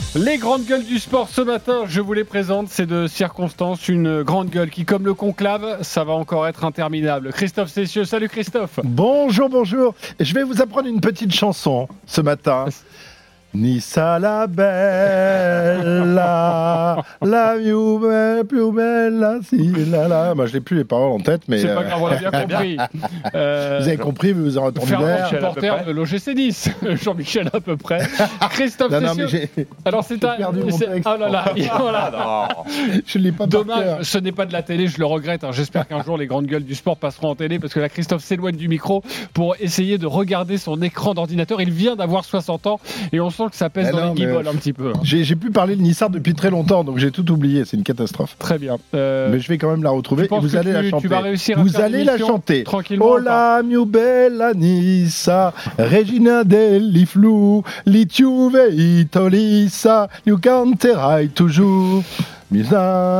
Les grandes gueules du sport ce matin, je vous les présente, c'est de circonstance, une grande gueule qui, comme le conclave, ça va encore être interminable. Christophe Cessieux, salut Christophe. Bonjour. Je vais vous apprendre une petite chanson ce matin. Nissa la bella, la più bella, si la. Moi, je n'ai plus les paroles en tête, mais. C'est pas grave, on l'a bien compris. Vous avez compris, vous avez entendu l'air. Supporter de l'OGC Nice, Jean-Michel à peu près. Christophe Cessieux. Alors c'est un. Perdu mon texte. Oh là là, voilà. Je ne l'ai pas. Dommage, ce n'est pas de la télé, je le regrette. J'espère qu'un jour les grandes gueules du sport passeront en télé parce que là, Christophe s'éloigne du micro pour essayer de regarder son écran d'ordinateur. Il vient d'avoir 60 ans et on sent que ça pèse dans les guibolles un petit peu. J'ai plus parlé de Nissard depuis très longtemps, donc j'ai tout oublié. C'est une catastrophe. Très bien. Mais je vais quand même la retrouver et vous allez la chanter. Tu vas réussir à vous allez la chanter. Tranquillement. Oh la mia bella Nissa, Regina degli flu, li tuve itolissa, you canterai toujours. Etc.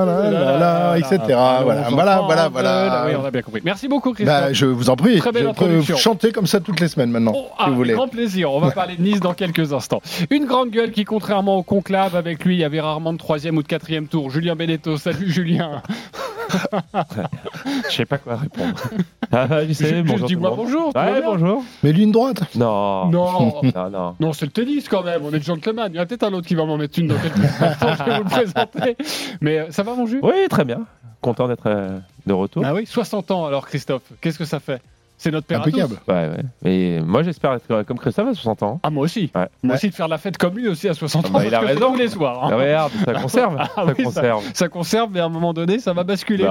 Voilà. Oui, on a bien compris. Merci beaucoup, Christophe. Je vous en prie. Très belle je introduction. peux chanter comme ça toutes les semaines maintenant. Si vous voulez. Grand plaisir. On va parler de Nice dans quelques instants. Une grande gueule qui, contrairement au conclave, avec lui, il y avait rarement de 3e ou de 4e tour. Julien Beneteau. Salut, Julien. Je sais pas quoi répondre. Dis-moi bonjour. Ouais, bonjour. Mais ligne droite. Non, c'est le tennis quand même. On est gentleman. Il y a peut-être un autre qui va m'en mettre une dans quelques instants. Je vais vous le présenter. Mais ça va, mon Jules ? Oui, très bien. Content d'être de retour. Ah oui, 60 ans alors, Christophe. Qu'est-ce que ça fait ? C'est notre père impeccable. Ouais. Et moi, j'espère être comme Christophe à 60 ans. Ah, moi aussi. Ouais. Moi aussi, de faire la fête comme lui aussi à 60 ans. Il a raison. Tous les soirs. Ah, regarde, ça conserve. Ça conserve, mais à un moment donné, ça va basculer.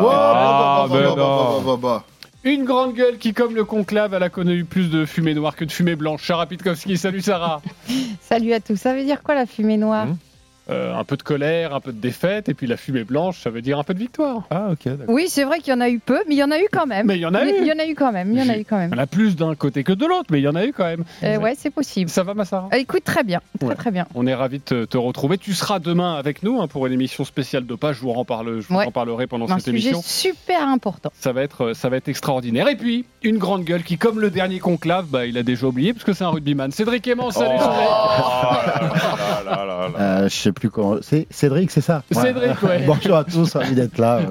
Une grande gueule qui, comme le conclave, elle a connu plus de fumée noire que de fumée blanche. Sarah Pitkowski, salut Sarah. Salut à tous. Ça veut dire quoi la fumée noire ? Un peu de colère, un peu de défaite, et puis la fumée blanche, ça veut dire un peu de victoire. Ah, ok, d'accord. Oui, c'est vrai qu'il y en a eu peu, mais il y en a eu quand même. Mais il y en a eu. Il y en a eu quand même. Il y en a plus d'un côté que de l'autre, mais il y en a eu quand même. Ouais, c'est possible. Ça va, ma Sarah ? Écoute, très bien. Très bien. On est ravis de te retrouver. Tu seras demain avec nous pour une émission spéciale dopage. Je vous en parlerai pendant cette émission. Un sujet super important. Ça va être extraordinaire. Et puis, une grande gueule qui, comme le dernier conclave, il a déjà oublié, parce que c'est un rugbyman. Cédric Aimant, salut Je sais plus comment. C'est Cédric, c'est ça ? Cédric, ouais. Bonjour à tous, ravi d'être là.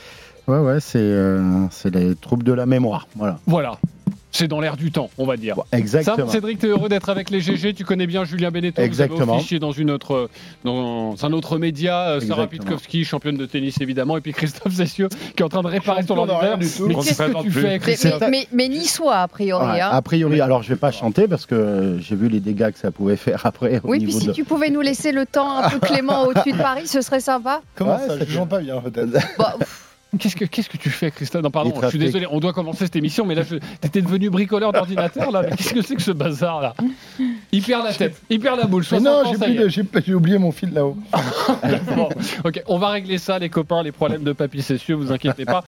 C'est les troubles de la mémoire. Voilà. C'est dans l'air du temps, on va dire. Exactement. Ça, Cédric, tu es heureux d'être avec les GG. Tu connais bien Julien Beneteau. Exactement. Vous avez officié dans un autre média. Sarah Pitkowski, championne de tennis évidemment. Et puis Christophe Cessieux qui est en train de réparer son ordinateur. Mais qu'est-ce que tu fais, Christophe ? Mais niçois, a priori. A priori. Alors, je vais pas chanter parce que j'ai vu les dégâts que ça pouvait faire après. Oui, puis si tu pouvais nous laisser le temps un peu clément au-dessus de Paris, ce serait sympa. Comment ça ? Je chante pas bien, peut-être. Qu'est-ce que tu fais, Christophe ? Non, pardon, je suis désolé, on doit commencer cette émission, mais là, t'étais devenu bricoleur d'ordinateur, là. Mais qu'est-ce que c'est que ce bazar, là ? Il perd la tête, il perd la boule. Mais non, j'ai oublié mon fil là-haut. Bon, ok, on va régler ça, les copains, les problèmes de Papy Cessieux, vous inquiétez pas.